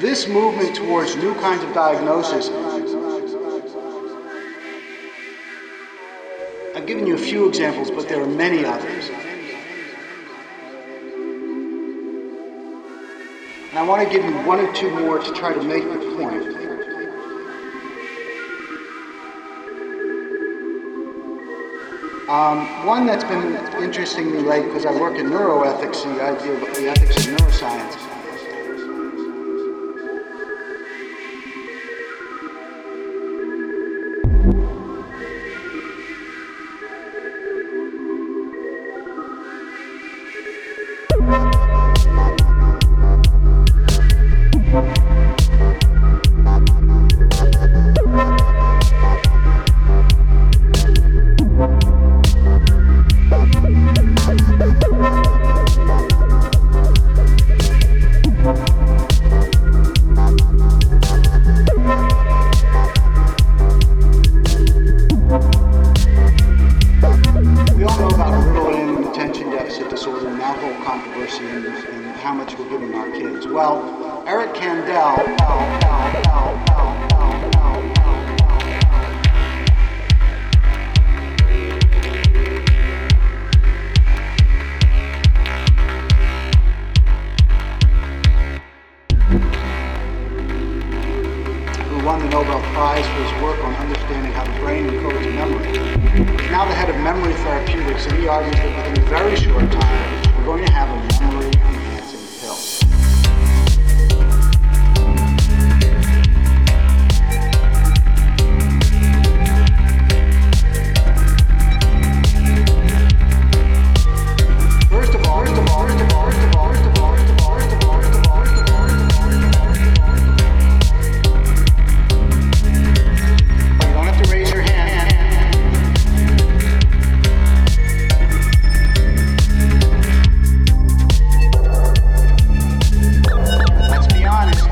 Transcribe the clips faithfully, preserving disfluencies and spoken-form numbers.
this movement towards new kinds of diagnosis, I've given you a few examples, but there are many others. And I want to give you one or two more to try to make the point. Um, one that's been interesting me lately, because I work in neuroethics, the idea of the ethics of neuroscience. Won the Nobel Prize for his work on understanding how the brain encodes memory. He's now the head of memory therapeutics, and he argues that within a very short time, we're going to have a memory-enhancing pill. First of all, first of all, first of all, first of all, first of all, first of all, first of all, first of all, first of all, raise your hand. Let's be honest.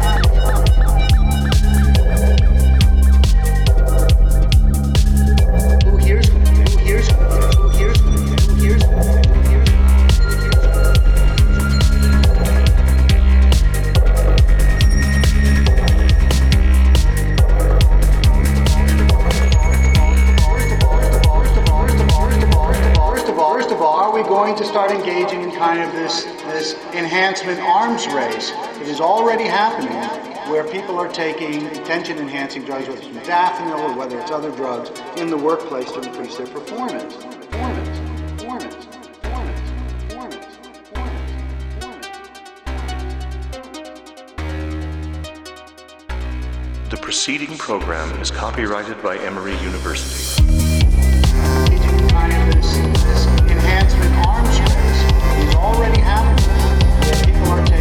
Who here's who here's who here's who here's who here's going to start engaging in kind of this, this enhancement arms race that is already happening, where people are taking attention-enhancing drugs, whether it's modafinil or whether it's other drugs, in the workplace to increase their performance. Performance, performance, performance, performance, performance. The preceding program is copyrighted by Emory University. Kind of this, this enhancement arms race is already happening, where people are taking